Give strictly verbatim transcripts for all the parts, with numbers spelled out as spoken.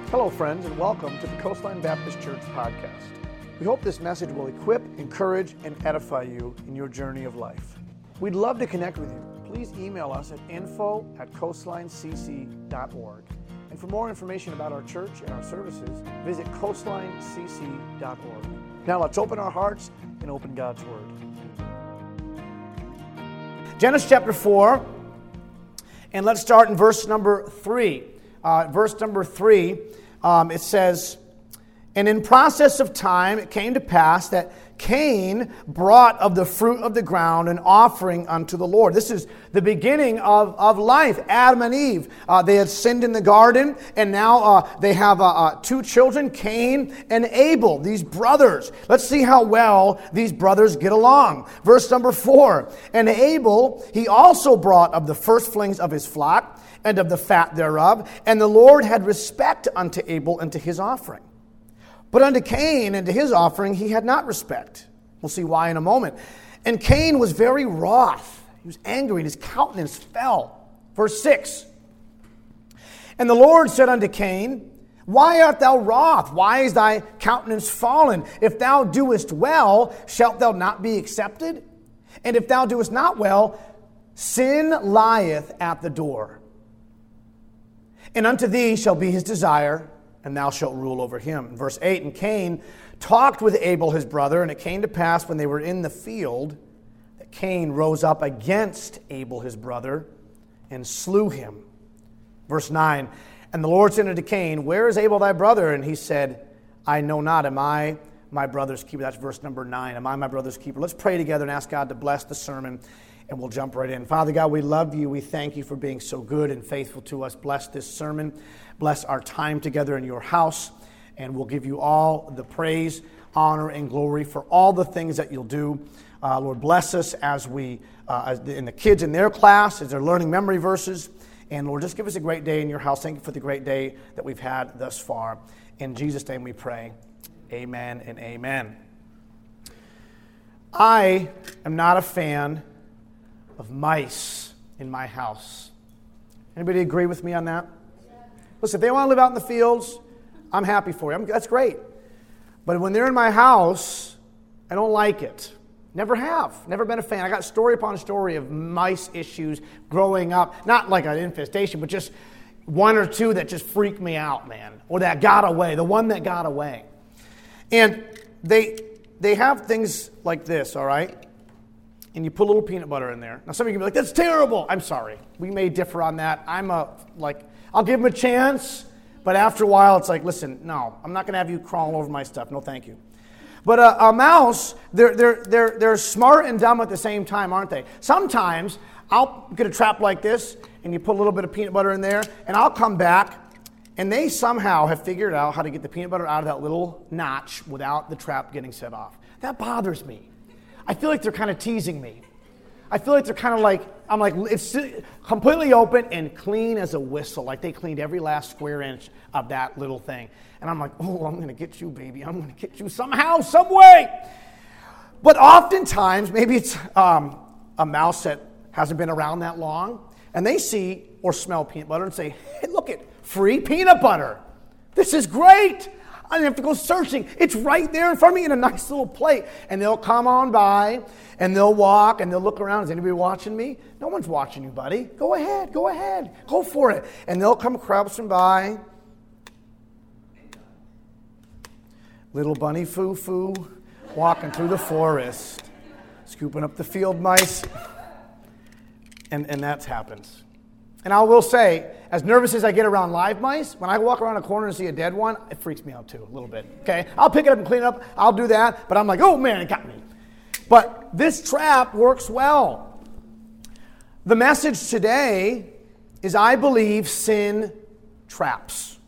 Hello, friends, and welcome to the Coastline Baptist Church podcast. We hope this message will equip, encourage, and edify you in your journey of life. We'd love to connect with you. Please email us at info at coastline c c dot org. And for more information about our church and our services, visit coastline c c dot org. Now let's open our hearts and open God's Word. Genesis chapter four, and let's start in verse number three. Uh, verse number three, um, it says, "And in process of time it came to pass that Cain brought of the fruit of the ground an offering unto the Lord." This is the beginning of, of life. Adam and Eve, uh, they had sinned in the garden, and now uh, they have uh, uh, two children, Cain and Abel, these brothers. Let's see how well these brothers get along. Verse number four, "And Abel, he also brought of the firstlings of his flock, and of the fat thereof, and the Lord had respect unto Abel and to his offering. But unto Cain and to his offering he had not respect." We'll see why in a moment. "And Cain was very wroth." He was angry, and his countenance fell. Verse six. "And the Lord said unto Cain, Why art thou wroth? Why is thy countenance fallen? If thou doest well, shalt thou not be accepted? And if thou doest not well, sin lieth at the door. And unto thee shall be his desire, and thou shalt rule over him." Verse eight, "And Cain talked with Abel his brother, and it came to pass when they were in the field, that Cain rose up against Abel his brother, and slew him." Verse nine, "And the Lord said unto Cain, Where is Abel thy brother? And he said, I know not, am I my brother's keeper?" That's verse number nine, "Am I my brother's keeper?" Let's pray together and ask God to bless the sermon, and we'll jump right in. Father God, we love you. We thank you for being so good and faithful to us. Bless this sermon. Bless our time together in your house. And we'll give you all the praise, honor, and glory for all the things that you'll do. Uh, Lord, bless us as we, uh, as the, in the kids in their class, as they're learning memory verses. And Lord, just give us a great day in your house. Thank you for the great day that we've had thus far. In Jesus' name we pray. Amen and amen. I am not a fan of mice in my house. Anybody agree with me on that? Listen, if they want to live out in the fields, I'm happy for you. I'm, that's great. But when they're in my house, I don't like it. Never have. Never been a fan. I got story upon story of mice issues growing up. Not like an infestation, but just one or two that just freaked me out, man. Or that got away. The one that got away. And they they have things like this, all right? And you put a little peanut butter in there. Now, some of you can be like, "That's terrible." I'm sorry. We may differ on that. I'm a, like, I'll give them a chance. But after a while, it's like, listen, no, I'm not going to have you crawling over my stuff. No, thank you. But a, a mouse, they're, they're, they're, they're smart and dumb at the same time, aren't they? Sometimes I'll get a trap like this, and you put a little bit of peanut butter in there, and I'll come back, and they somehow have figured out how to get the peanut butter out of that little notch without the trap getting set off. That bothers me. I feel like they're kind of teasing me. I feel like they're kind of like, I'm like, it's completely open and clean as a whistle. Like they cleaned every last square inch of that little thing. And I'm like, oh, I'm going to get you, baby. I'm going to get you somehow, some way. But oftentimes, maybe it's um, a mouse that hasn't been around that long, and they see or smell peanut butter and say, hey, look at free peanut butter. This is great. I don't have to go searching. It's right there in front of me in a nice little plate. And they'll come on by, and they'll walk, and they'll look around. Is anybody watching me? No one's watching you, buddy. Go ahead. Go ahead. Go for it. And they'll come crouching by. Little bunny foo-foo walking through the forest, scooping up the field mice. And, and that happens. And I will say, as nervous as I get around live mice, when I walk around a corner and see a dead one, it freaks me out too, a little bit. Okay? I'll pick it up and clean it up. I'll do that. But I'm like, oh man, it got me. But this trap works well. The message today is, I believe sin traps.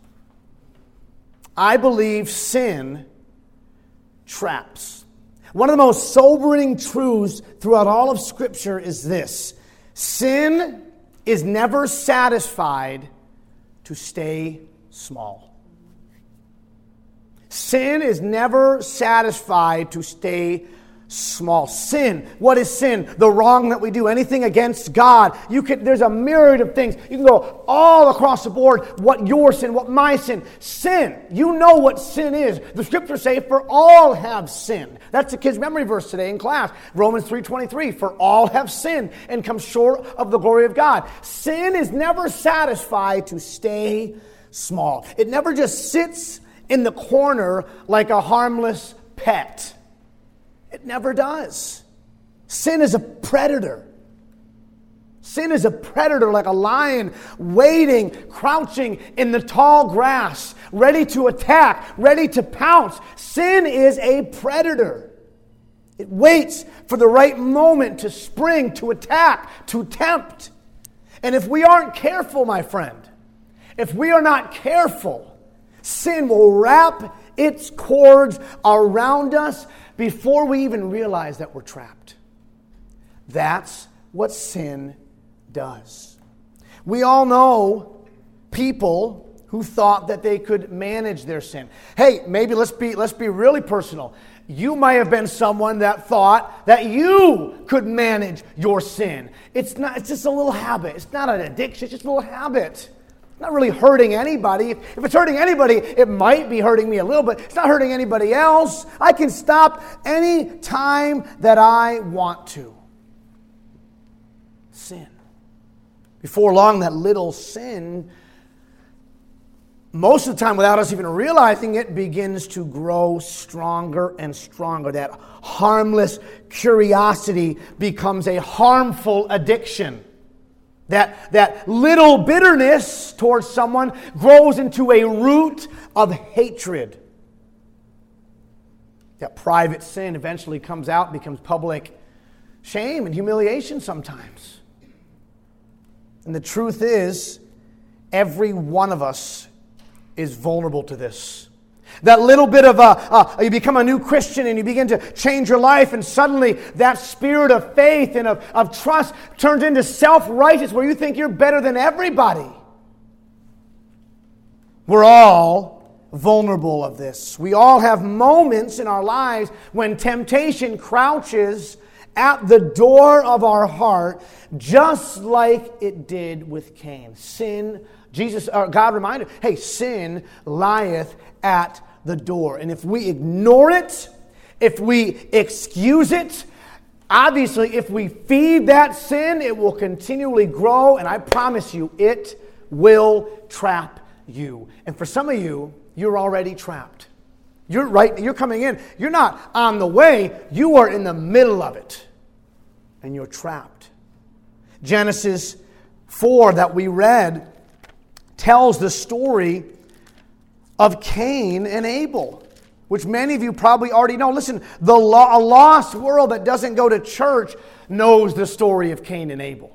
I believe sin traps. One of the most sobering truths throughout all of Scripture is this: sin is never satisfied to stay small. Sin is never satisfied to stay small. Sin. What is sin? The wrong that we do. Anything against God. You can. There's a myriad of things. You can go all across the board. What your sin, what my sin. Sin. You know what sin is. The scriptures say, for all have sinned. That's the kids' memory verse today in class. Romans three twenty-three. For all have sinned and come short of the glory of God. Sin is never satisfied to stay small. It never just sits in the corner like a harmless pet. It never does. Sin is a predator. Sin is a predator like a lion waiting, crouching in the tall grass, ready to attack, ready to pounce. Sin is a predator. It waits for the right moment to spring, to attack, to tempt. And if we aren't careful, my friend, if we are not careful, sin will wrap its cords around us before we even realize that we're trapped. That's what sin does. We all know people who thought that they could manage their sin. Hey, maybe let's be let's be really personal. You might have been someone that thought that you could manage your sin. It's not. It's just a little habit. It's not an addiction. It's just a little habit. Not really hurting anybody. If it's hurting anybody, it might be hurting me a little bit. It's not hurting anybody else. I can stop any time that I want to. Sin. Before long, that little sin, most of the time without us even realizing it, begins to grow stronger and stronger. That harmless curiosity becomes a harmful addiction. That, that little bitterness towards someone grows into a root of hatred. That private sin eventually comes out, becomes public shame and humiliation sometimes. And the truth is, every one of us is vulnerable to this. That little bit of a, uh, you become a new Christian and you begin to change your life, and suddenly that spirit of faith and of, of trust turns into self-righteous where you think you're better than everybody. We're all vulnerable of this. We all have moments in our lives when temptation crouches at the door of our heart, just like it did with Cain. Sin, Jesus, or God reminded, hey, sin lieth at the door. And if we ignore it, if we excuse it, obviously if we feed that sin, it will continually grow, and I promise you, it will trap you. And for some of you, you're already trapped. You're right, you're coming in. You're not on the way, you are in the middle of it. And you're trapped. Genesis four that we read tells the story of Cain and Abel, which many of you probably already know. Listen, the lo- a lost world that doesn't go to church knows the story of Cain and Abel.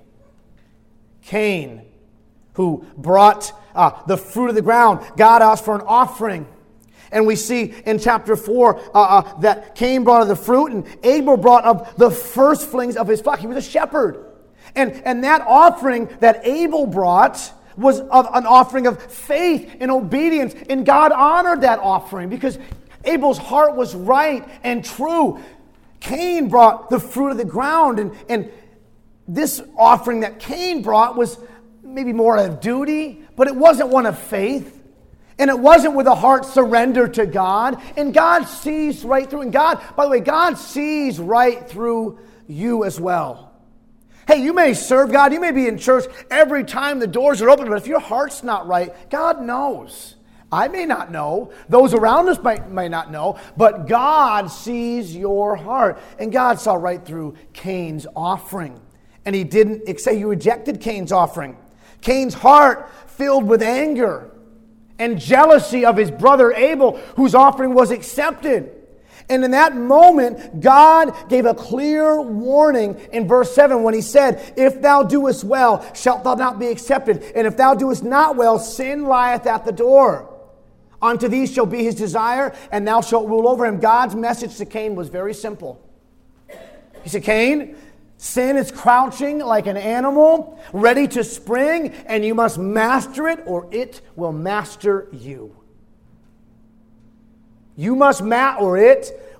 Cain, who brought uh, the fruit of the ground, God asked for an offering. And we see in chapter four uh, uh, that Cain brought of the fruit and Abel brought of the firstlings of his flock. He was a shepherd. And, and that offering that Abel brought was of an offering of faith and obedience. And God honored that offering because Abel's heart was right and true. Cain brought the fruit of the ground. And, and this offering that Cain brought was maybe more of duty, but it wasn't one of faith. And it wasn't with a heart surrendered to God. And God sees right through. And God, by the way, God sees right through you as well. Hey, you may serve God. You may be in church every time the doors are open. But if your heart's not right, God knows. I may not know. Those around us might, may not know. But God sees your heart. And God saw right through Cain's offering. And he didn't say he rejected Cain's offering. Cain's heart filled with anger and jealousy of his brother Abel, whose offering was accepted. And in that moment, God gave a clear warning in verse seven when he said, "If thou doest well, shalt thou not be accepted. And if thou doest not well, sin lieth at the door. Unto thee shall be his desire, and thou shalt rule over him." God's message to Cain was very simple. He said, Cain, sin is crouching like an animal, ready to spring, and you must master it, or it will master you. You must ma- or it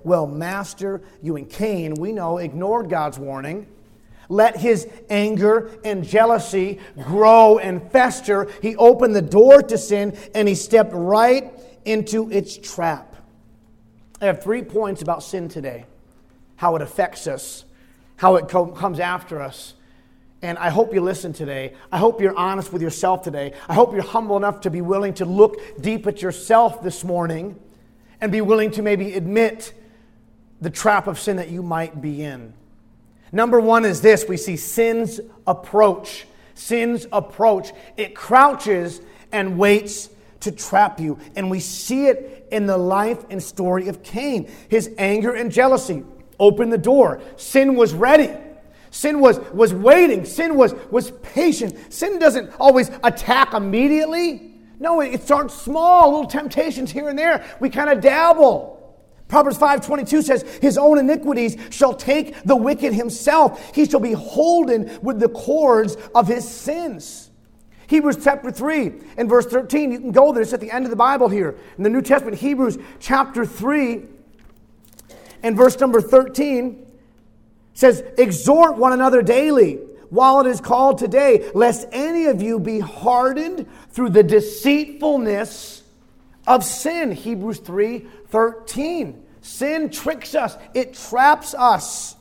Well, Master, you and Cain, we know, ignored God's warning. Let his anger and jealousy grow and fester. He opened the door to sin, and he stepped right into its trap. I have three points about sin today. How it affects us, how it co- comes after us. And I hope you listen today. I hope you're honest with yourself today. I hope you're humble enough to be willing to look deep at yourself this morning and be willing to maybe admit the trap of sin that you might be in. Number one is this. We see sin's approach. Sin's approach. It crouches and waits to trap you. And we see it in the life and story of Cain. His anger and jealousy opened the door. Sin was ready. Sin was, was waiting. Sin was, was patient. Sin doesn't always attack immediately. No, it starts small, little temptations here and there. We kind of dabble. Proverbs five twenty-two says, his own iniquities shall take the wicked himself. He shall be holden with the cords of his sins. Hebrews chapter three and verse thirteen. You can go there. It's at the end of the Bible here. In the New Testament, Hebrews chapter three and verse number thirteen. Says, exhort one another daily while it is called today, lest any of you be hardened through the deceitfulness of sin. Hebrews three thirteen. Sin tricks us. It traps us.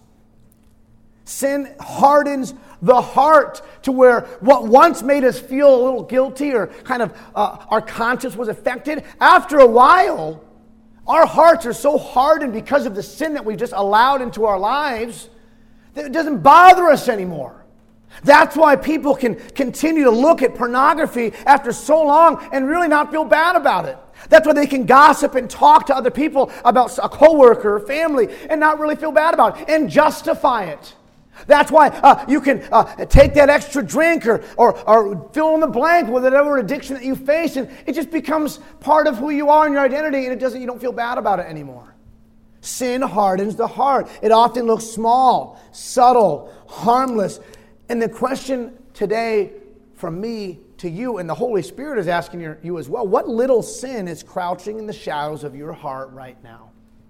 Sin hardens the heart to where what once made us feel a little guilty or kind of uh, our conscience was affected, after a while, our hearts are so hardened because of the sin that we've just allowed into our lives that it doesn't bother us anymore. That's why people can continue to look at pornography after so long and really not feel bad about it. That's why they can gossip and talk to other people about a coworker or family and not really feel bad about it and justify it. That's why uh, you can uh, take that extra drink or, or, or fill in the blank with whatever addiction that you face, and it just becomes part of who you are and your identity, and it doesn't. You don't feel bad about it anymore. Sin hardens the heart. It often looks small, subtle, harmless. And the question today from me to you, and the Holy Spirit is asking you as well, what little sin is crouching in the shadows of your heart right now?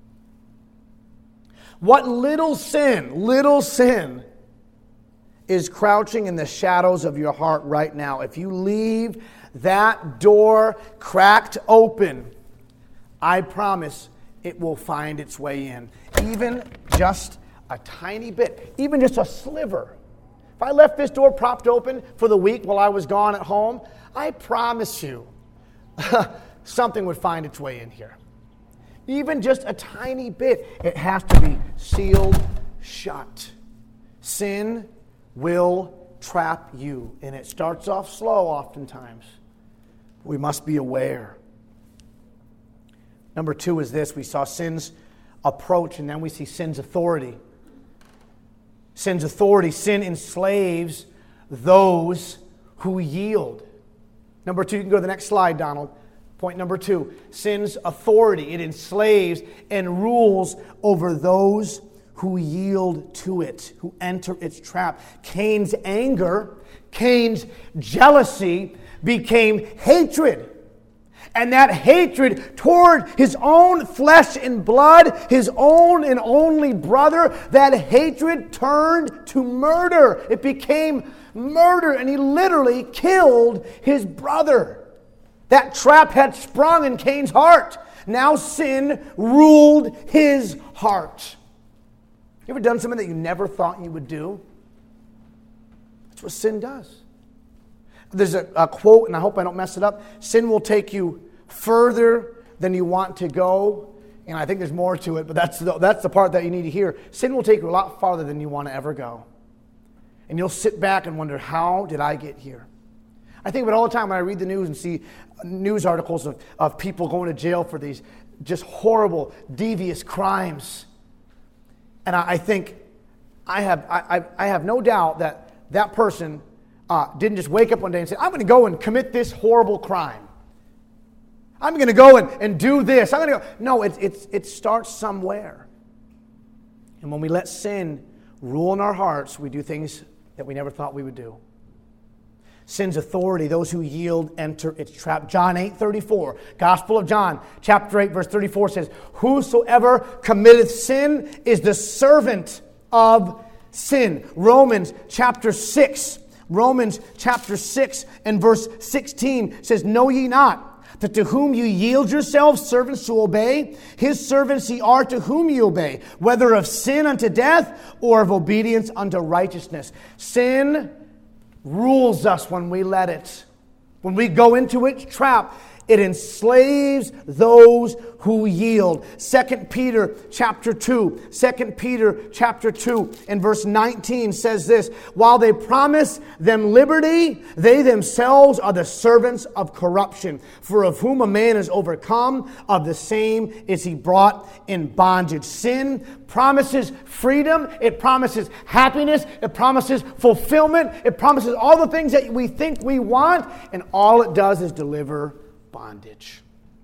What little sin, little sin is crouching in the shadows of your heart right now? If you leave that door cracked open, I promise it will find its way in. Even just a tiny bit, even just a sliver. If I left this door propped open for the week while I was gone at home, I promise you something would find its way in here. Even just a tiny bit, it has to be sealed shut. Sin will trap you, and it starts off slow oftentimes. We must be aware. Number two is this. We saw sin's approach, and then we see sin's authority. Sin's authority. Sin enslaves those who yield. Number two, you can go to the next slide, Donald. Point number two. Sin's authority. It enslaves and rules over those who yield to it, who enter its trap. Cain's anger, Cain's jealousy became hatred. And that hatred toward his own flesh and blood, his own and only brother, that hatred turned to murder. It became murder, and he literally killed his brother. That trap had sprung in Cain's heart. Now sin ruled his heart. You ever done something that you never thought you would do? That's what sin does. There's a, a quote, and I hope I don't mess it up. Sin will take you further than you want to go. And I think there's more to it, but that's the, that's the part that you need to hear. Sin will take you a lot farther than you want to ever go. And you'll sit back and wonder, how did I get here? I think about it all the time when I read the news and see news articles of, of people going to jail for these just horrible, devious crimes. And I, I think, I have, I, I have no doubt that that person Uh, didn't just wake up one day and say, I'm going to go and commit this horrible crime. I'm going to go and, and do this. I'm going to go. No, it, it, it starts somewhere. And when we let sin rule in our hearts, we do things that we never thought we would do. Sin's authority, those who yield enter its trap. John eight thirty-four, Gospel of John, chapter eight, verse thirty-four says, whosoever committeth sin is the servant of sin. Romans chapter six, Romans chapter six and verse sixteen says, know ye not that to whom you yield yourselves servants to obey, his servants ye are to whom ye obey, whether of sin unto death or of obedience unto righteousness. Sin rules us when we let it. When we go into its trap, it enslaves those who yield. Second Peter chapter two. Second Peter chapter two and verse nineteen says this, while they promise them liberty, they themselves are the servants of corruption. For of whom a man is overcome, of the same is he brought in bondage. Sin promises freedom. It promises happiness. It promises fulfillment. It promises all the things that we think we want. And all it does is deliver bondage.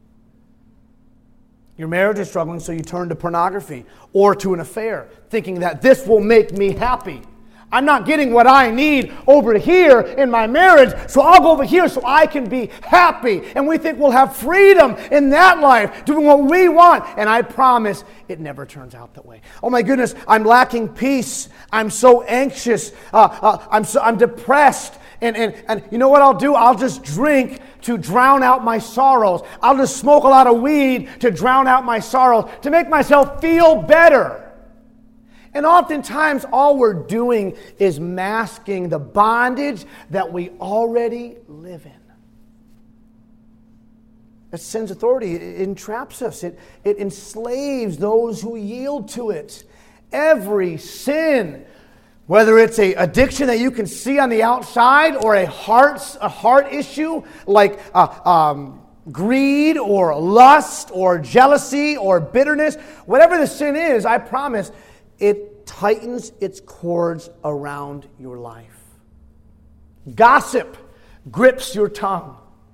Your marriage is struggling, so you turn to pornography or to an affair, thinking that this will make me happy. I'm not getting what I need over here in my marriage, so I'll go over here so I can be happy. And we think we'll have freedom in that life, doing what we want. And I promise it never turns out that way. Oh my goodness, I'm lacking peace. I'm so anxious. Uh, uh, I'm so I'm depressed. And, and, and you know what I'll do? I'll just drink to drown out my sorrows. I'll just smoke a lot of weed to drown out my sorrows, to make myself feel better. And oftentimes all we're doing is masking the bondage that we already live in. That's sin's authority. It entraps us. It, it enslaves those who yield to it. Every sin, whether it's an addiction that you can see on the outside or a heart, a heart issue like uh, um, greed or lust or jealousy or bitterness, whatever the sin is, I promise, it tightens its cords around your life. Gossip grips your tongue.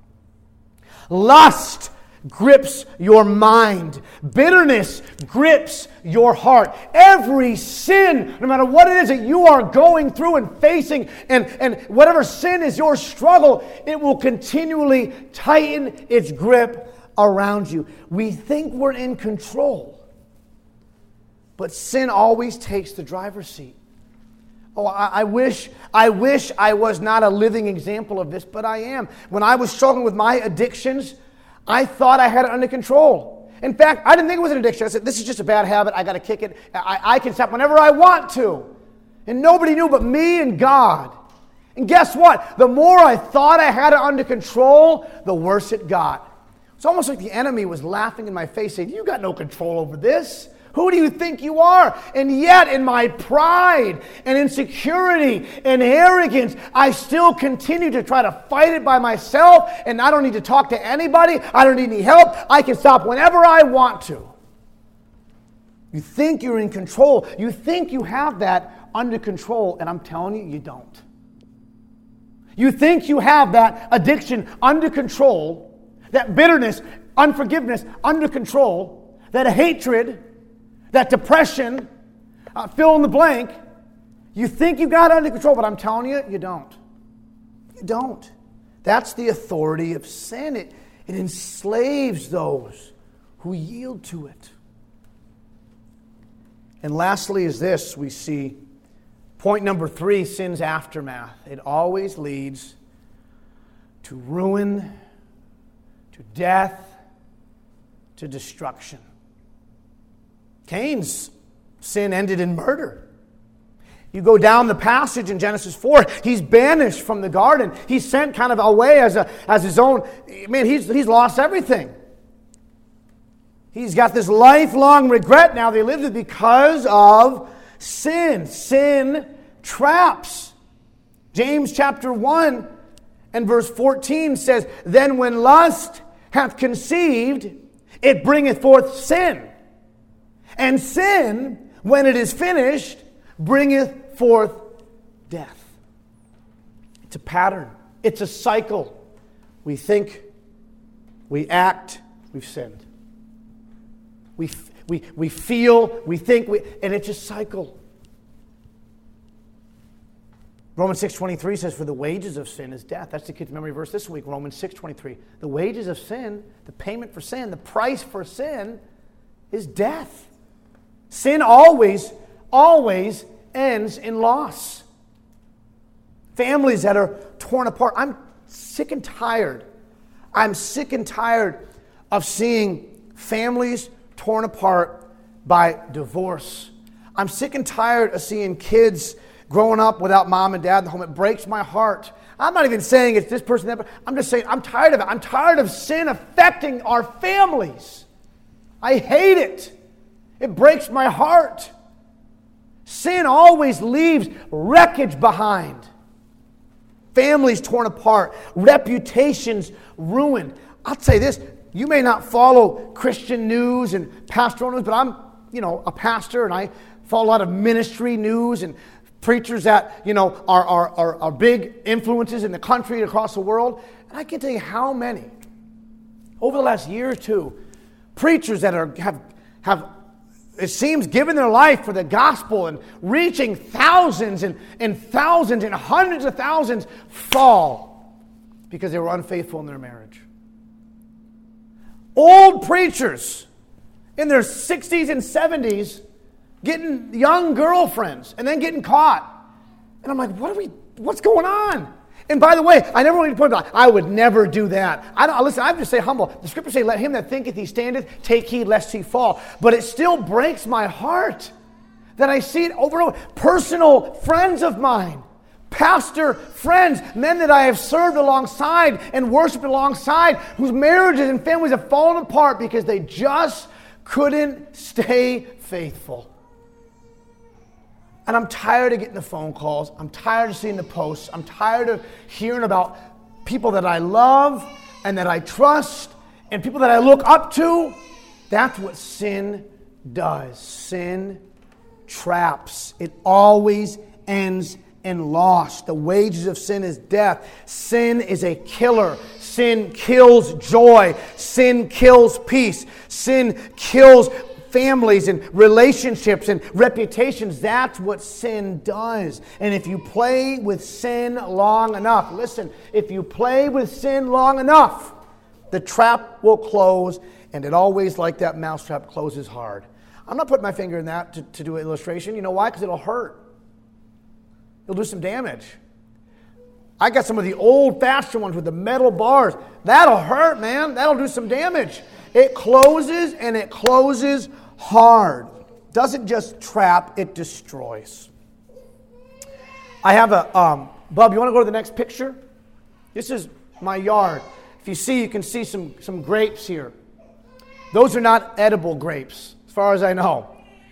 Lust grips your mind. Bitterness grips your heart. Every sin, no matter what it is that you are going through and facing, and, and whatever sin is your struggle, it will continually tighten its grip around you. We think we're in control, but sin always takes the driver's seat. Oh, I, I wish, I wish I was not a living example of this, but I am. When I was struggling with my addictions, I thought I had it under control. In fact, I didn't think it was an addiction. I said, this is just a bad habit. I got to kick it. I, I can stop whenever I want to. And nobody knew but me and God. And guess what? The more I thought I had it under control, the worse it got. It's almost like the enemy was laughing in my face, saying, you got no control over this. Who do you think you are? And yet, in my pride and insecurity and arrogance, I still continue to try to fight it by myself, and I don't need to talk to anybody. I don't need any help. I can stop whenever I want to. You think you're in control. You think you have that under control, and I'm telling you, you don't. You think you have that addiction under control, that bitterness, unforgiveness under control, that hatred, that depression, uh, fill in the blank. You think you got it under control, but I'm telling you, you don't. You don't. That's the authority of sin. It, it enslaves those who yield to it. And lastly is this, we see point number three, sin's aftermath. It always leads to ruin, to death, to destruction. Cain's sin ended in murder. You go down the passage in Genesis four, he's banished from the garden. He's sent kind of away as a as his own. Man, he's, he's lost everything. He's got this lifelong regret now that he lives with because of sin. Sin traps. James chapter one and verse fourteen says, then when lust hath conceived, it bringeth forth sin. And sin, when it is finished, bringeth forth death. It's a pattern. It's a cycle. We think, we act, we've sinned. We, we, we feel, we think, we, and it's a cycle. Romans six twenty-three says, for the wages of sin is death. That's the kids' memory verse this week, Romans six twenty-three. The wages of sin, the payment for sin, the price for sin is death. Sin always, always ends in loss. Families that are torn apart. I'm sick and tired. I'm sick and tired of seeing families torn apart by divorce. I'm sick and tired of seeing kids growing up without mom and dad in the home. It breaks my heart. I'm not even saying it's this person, that, but I'm just saying I'm tired of it. I'm tired of sin affecting our families. I hate it. It breaks my heart. Sin always leaves wreckage behind. Families torn apart. Reputations ruined. I'll say this. You may not follow Christian news and pastoral news, but I'm, you know, a pastor, and I follow a lot of ministry news and preachers that, you know, are, are, are, are big influences in the country and across the world. And I can't tell you how many, over the last year or two, preachers that are have have it seems given their life for the gospel and reaching thousands and, and thousands and hundreds of thousands fall because they were unfaithful in their marriage. Old preachers in their sixties and seventies getting young girlfriends and then getting caught. And I'm like, what are we, what's going on? And by the way, I never want to point out, I would never do that. I don't, listen, I just say humble. The scriptures say, let him that thinketh he standeth, take heed lest he fall. But it still breaks my heart that I see it over and over. Personal friends of mine, pastor friends, men that I have served alongside and worshiped alongside, whose marriages and families have fallen apart because they just couldn't stay faithful. And I'm tired of getting the phone calls. I'm tired of seeing the posts. I'm tired of hearing about people that I love and that I trust and people that I look up to. That's what sin does. Sin traps. It always ends in loss. The wages of sin is death. Sin is a killer. Sin kills joy. Sin kills peace. Sin kills families and relationships and reputations. That's what sin does. And if you play with sin long enough, listen, if you play with sin long enough, the trap will close, and it always, like that mousetrap, closes hard. I'm not putting my finger in that to, to do an illustration. You know why? Because it'll hurt. It'll do some damage. I got some of the old-fashioned ones with the metal bars. That'll hurt, man. That'll do some damage. It closes, and it closes hard. Doesn't just trap, it destroys. I have a, um, Bub, you want to go to the next picture? This is my yard. If you see, you can see some, some grapes here. Those are not edible grapes, as far as I know.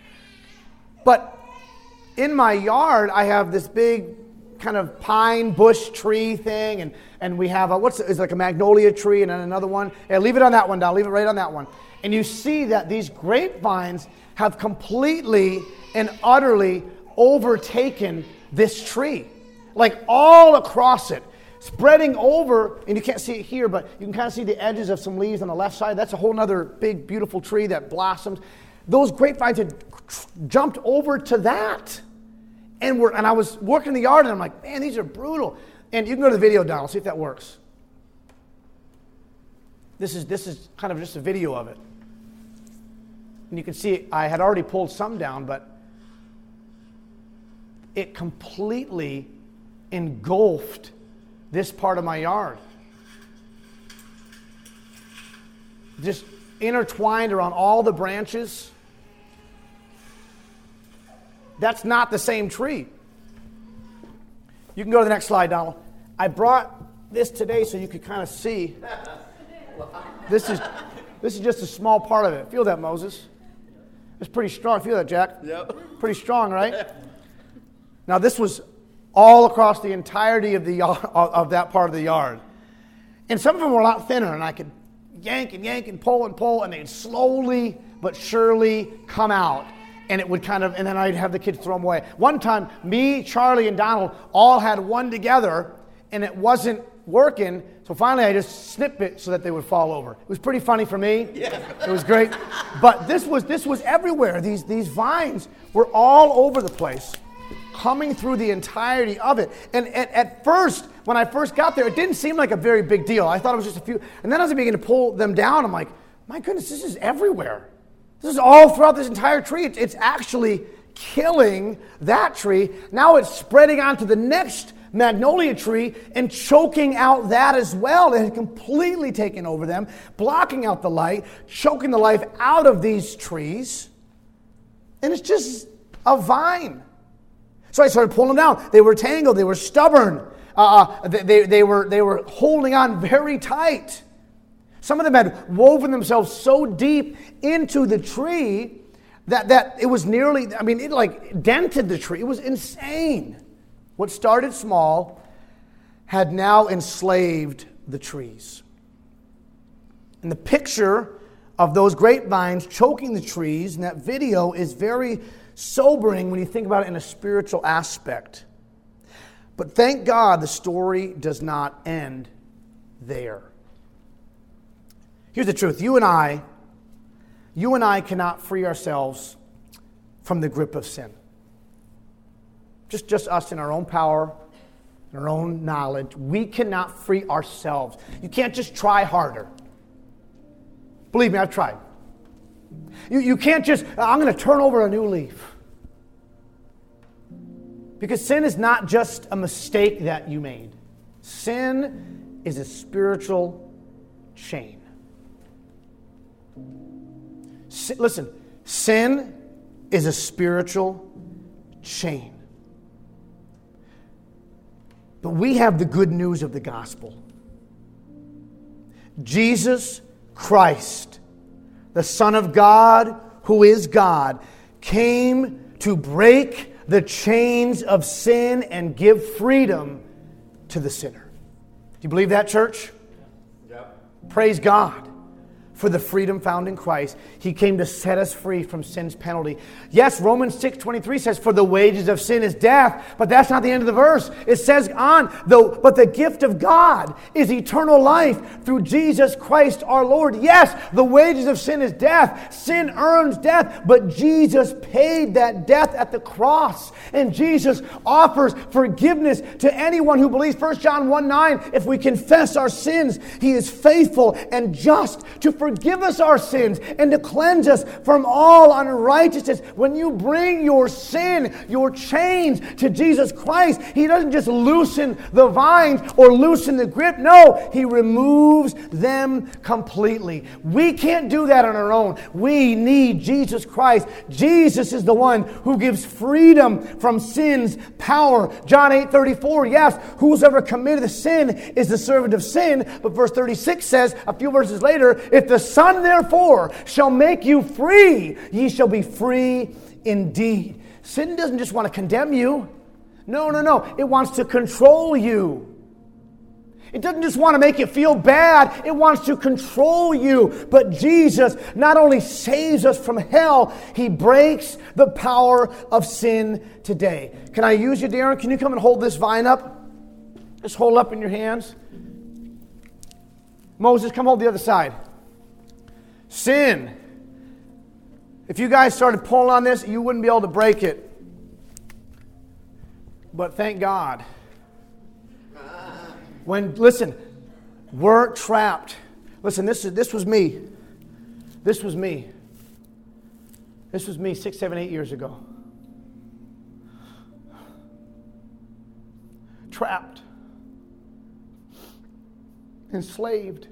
But in my yard, I have this big kind of pine bush tree thing, and, and we have a, what's it's like a magnolia tree and then another one. Yeah, leave it on that one, Don. Leave it right on that one. And you see that these grapevines have completely and utterly overtaken this tree. Like all across it. Spreading over, and you can't see it here, but you can kind of see the edges of some leaves on the left side. That's a whole other big, beautiful tree that blossoms. Those grapevines had jumped over to that. And we're and I was working in the yard, and I'm like, man, these are brutal. And you can go to the video, Donald, see if that works. This is this is kind of just a video of it. And you can see I had already pulled some down, but it completely engulfed this part of my yard. Just intertwined around all the branches. That's not the same tree. You can go to the next slide, Donald. I brought this today so you could kind of see. This is this is just a small part of it. Feel that, Moses? It's pretty strong. Feel that, Jack? Yep. Pretty strong, right? Now, this was all across the entirety of the yard, of that part of the yard. And some of them were a lot thinner, and I could yank and yank and pull and pull, and they'd slowly but surely come out. And it would kind of, and then I'd have the kids throw them away. One time, me, Charlie, and Donald all had one together, and it wasn't working. So finally, I just snipped it so that they would fall over. It was pretty funny for me. Yeah. It was great. But this was this was everywhere. These these vines were all over the place, coming through the entirety of it. And at, at first, when I first got there, it didn't seem like a very big deal. I thought it was just a few. And then as I began to pull them down, I'm like, my goodness, this is everywhere. This is all throughout this entire tree. It's, it's actually killing that tree. Now it's spreading onto the next magnolia tree and choking out that as well. It had completely taken over them, blocking out the light, choking the life out of these trees. And it's just a vine. So I started pulling them down. They were tangled. They were stubborn. Uh, they, they, they, were, they were holding on very tight. Some of them had woven themselves so deep into the tree that, that it was nearly, I mean, it like dented the tree. It was insane. What started small had now enslaved the trees. And the picture of those grapevines choking the trees in that video is very sobering when you think about it in a spiritual aspect. But thank God the story does not end there. Here's the truth. You and I, you and I cannot free ourselves from the grip of sin. Just, just us in our own power, in our own knowledge. We cannot free ourselves. You can't just try harder. Believe me, I've tried. You, you can't just, I'm going to turn over a new leaf. Because sin is not just a mistake that you made. Sin is a spiritual chain. Sin, listen, sin is a spiritual chain. But we have the good news of the gospel. Jesus Christ, the Son of God, who is God, came to break the chains of sin and give freedom to the sinner. Do you believe that, church? Yep. Praise God for the freedom found in Christ. He came to set us free from sin's penalty. Yes, Romans six twenty-three says, for the wages of sin is death, but that's not the end of the verse. It says on, though, but the gift of God is eternal life through Jesus Christ our Lord. Yes, the wages of sin is death. Sin earns death, but Jesus paid that death at the cross. And Jesus offers forgiveness to anyone who believes. First John one nine, if we confess our sins, He is faithful and just to forgive us our sins and to cleanse us from all unrighteousness. When you bring your sin, your chains to Jesus Christ, He doesn't just loosen the vines or loosen the grip. No, He removes them completely. We can't do that on our own. We need Jesus Christ. Jesus is the one who gives freedom from sin's power. John eight thirty-four, yes, whosoever committed a sin is the servant of sin. But verse thirty-six says, a few verses later, if the Son therefore shall make you free, ye shall be free indeed. Sin doesn't just want to condemn you. No, no, no. It wants to control you. It doesn't just want to make you feel bad. It wants to control you. But Jesus not only saves us from hell, He breaks the power of sin today. Can I use you, Darren? Can you come and hold this vine up? Just hold it up in your hands. Moses, come hold the other side. Sin. If you guys started pulling on this, you wouldn't be able to break it. But thank God. When, listen, we're trapped. Listen, this is this was me. This was me. This was me six, seven, eight years ago. Trapped. Enslaved.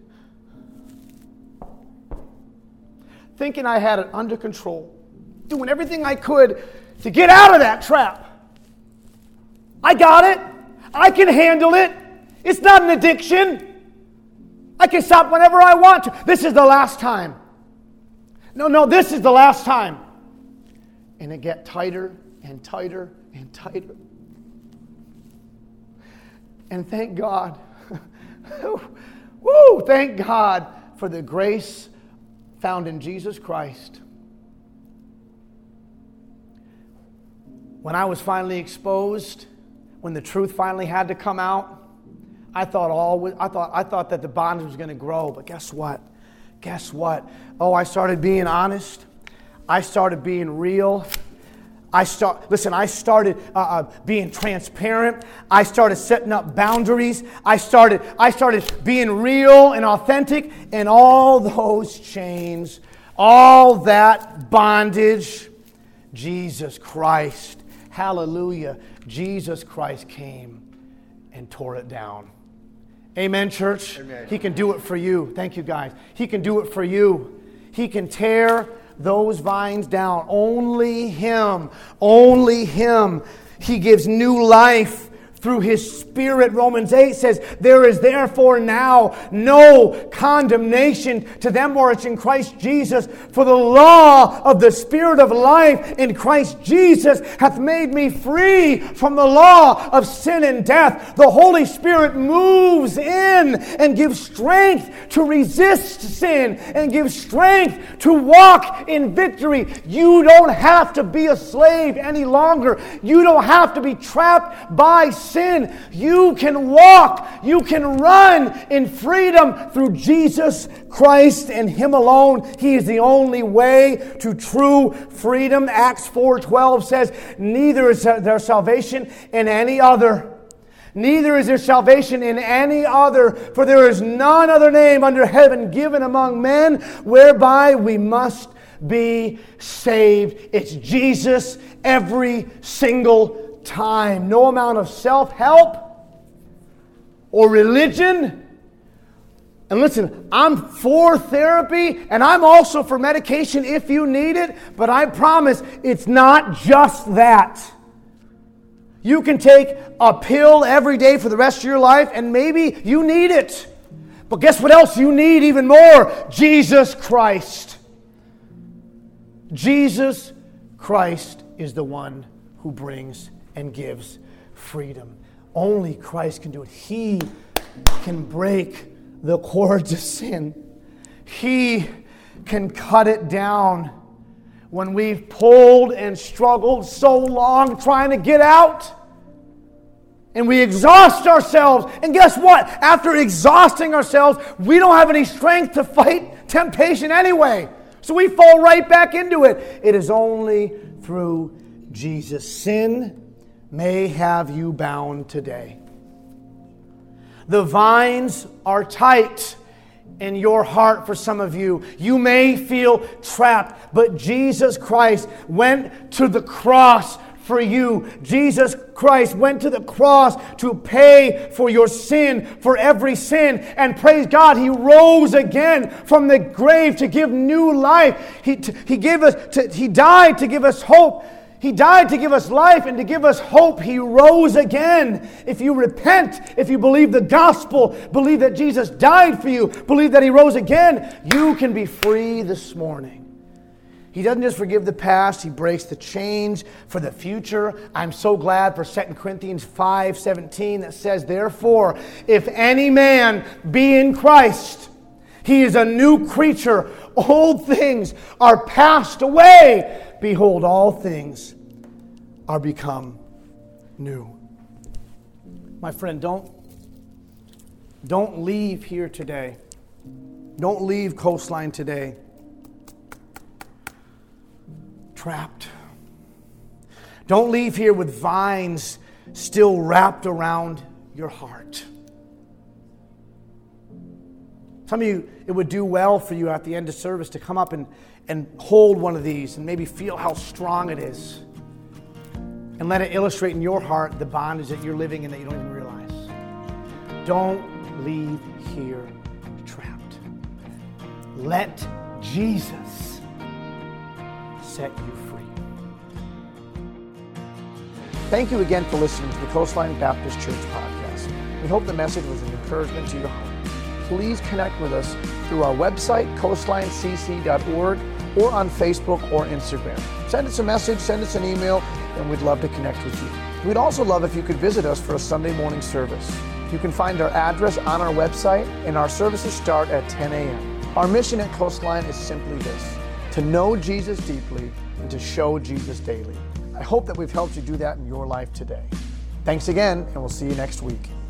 Thinking I had it under control. Doing everything I could to get out of that trap. I got it. I can handle it. It's not an addiction. I can stop whenever I want to. This is the last time. No, no, this is the last time. And it get tighter and tighter and tighter. And thank God. Woo! Thank God for the grace found in Jesus Christ. When I was finally exposed, when the truth finally had to come out, I thought all I thought I thought that the bondage was going to grow, but guess what? Guess what? Oh, I started being honest. I started being real. I start. Listen, I started uh, uh, being transparent. I started setting up boundaries. I started. I started being real and authentic. And all those chains, all that bondage, Jesus Christ, hallelujah, Jesus Christ came and tore it down. Amen, church. Amen. He can do it for you. Thank you, guys. He can do it for you. He can tear those vines down. Only Him. Only Him. He gives new life through His Spirit. Romans eight says, there is therefore now no condemnation to them who are in Christ Jesus. For the law of the Spirit of life in Christ Jesus hath made me free from the law of sin and death. The Holy Spirit moves in and gives strength to resist sin and gives strength to walk in victory. You don't have to be a slave any longer. You don't have to be trapped by sin. Sin. You can walk, you can run in freedom through Jesus Christ and Him alone. He is the only way to true freedom. Acts four twelve says, neither is there salvation in any other. Neither is there salvation in any other, for there is none other name under heaven given among men whereby we must be saved. It's Jesus every single time. No amount of self-help or religion. And listen, I'm for therapy and I'm also for medication if you need it, but I promise it's not just that. You can take a pill every day for the rest of your life and maybe you need it. But guess what else you need even more? Jesus Christ. Jesus Christ is the one who brings and gives freedom. Only Christ can do it. He can break the cords of sin. He can cut it down when we've pulled and struggled so long trying to get out. And we exhaust ourselves. And guess what? After exhausting ourselves, we don't have any strength to fight temptation anyway. So we fall right back into it. It is only through Jesus. Sin may have you bound today. The vines are tight in your heart for some of you. You may feel trapped, but Jesus Christ went to the cross for you. Jesus Christ went to the cross to pay for your sin, for every sin. And praise God, He rose again from the grave to give new life. He, he gave us, to, He died to give us hope. He died to give us life and to give us hope. He rose again. If you repent, if you believe the gospel, believe that Jesus died for you, believe that He rose again, you can be free this morning. He doesn't just forgive the past, He breaks the chains for the future. I'm so glad for Second Corinthians five seventeen that says, therefore, if any man be in Christ, he is a new creature. Old things are passed away. Behold, all things are become new. My friend, don't, don't leave here today. Don't leave Coastline today trapped. Don't leave here with vines still wrapped around your heart. Some of you, it would do well for you at the end of service to come up and, and hold one of these and maybe feel how strong it is. And let it illustrate in your heart the bondage that you're living in that you don't even realize. Don't leave here trapped. Let Jesus set you free. Thank you again for listening to the Coastline Baptist Church podcast. We hope the message was an encouragement to your heart. Please connect with us through our website, coastline c c dot org, or on Facebook or Instagram. Send us a message, send us an email, and we'd love to connect with you. We'd also love if you could visit us for a Sunday morning service. You can find our address on our website, and our services start at ten a.m. Our mission at Coastline is simply this: to know Jesus deeply and to show Jesus daily. I hope that we've helped you do that in your life today. Thanks again, and we'll see you next week.